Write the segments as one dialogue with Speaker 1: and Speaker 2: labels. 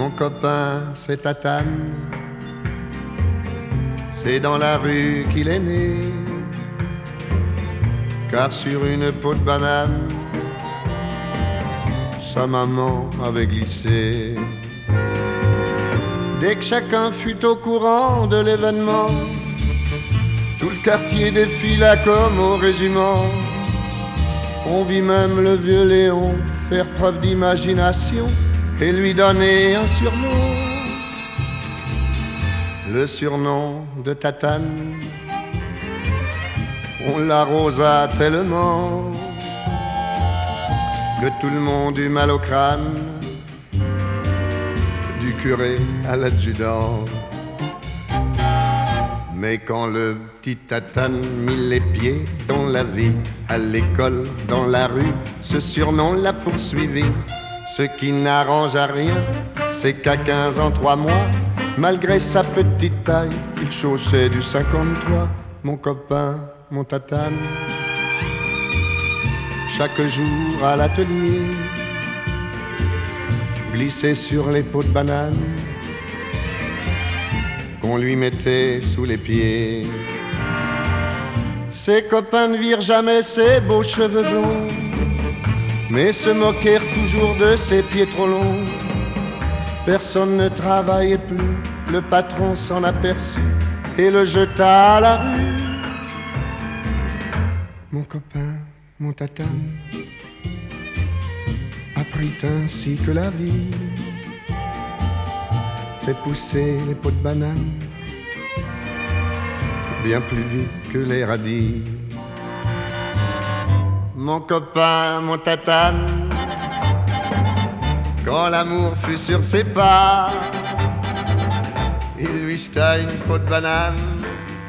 Speaker 1: Mon copain, c'est Tatane. C'est dans la rue qu'il est né, car sur une peau de banane, sa maman avait glissé. Dès que chacun fut au courant de l'événement, tout le quartier défila comme au régiment. On vit même le vieux Léon faire preuve d'imagination et lui donner un surnom, le surnom de Tatane. On l'arrosa tellement que tout le monde eut mal au crâne, du curé à l'adjudant. Mais quand le petit Tatane mit les pieds dans la vie, à l'école, dans la rue, ce surnom l'a poursuivi. Ce qui n'arrange à rien, c'est qu'à 15 ans, 3 mois, malgré sa petite taille, il chaussait du 53. Mon copain, mon Tatane, chaque jour à l'atelier, glissait sur les pots de banane qu'on lui mettait sous les pieds. Ses copains ne virent jamais ses beaux cheveux blonds, mais se moquèrent toujours de ses pieds trop longs. Personne ne travaillait plus, le patron s'en aperçut et le jeta à la rue. Mon copain, mon Tatane, apprit ainsi que la vie fait pousser les pots de banane bien plus vite que les radis. Mon copain, mon Tatane, quand l'amour fut sur ses pas, il lui jeta une peau de banane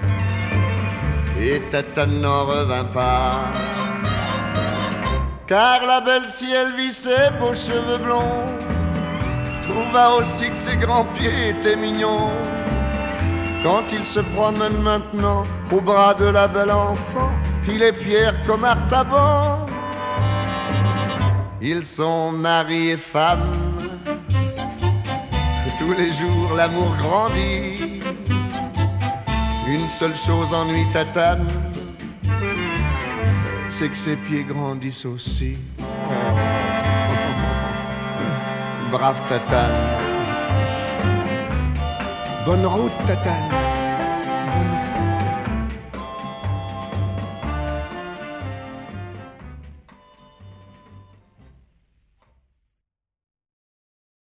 Speaker 1: et Tatane n'en revint pas. Car la belle, si elle vit ses beaux cheveux blonds, trouva aussi que ses grands pieds étaient mignons. Quand il se promène maintenant au bras de la belle enfant, il est fier comme Artaban. Ils sont mari et femme, tous les jours l'amour grandit. Une seule chose ennuie Tatane, c'est que ses pieds grandissent aussi. Brave Tatane, bonne route Tatane.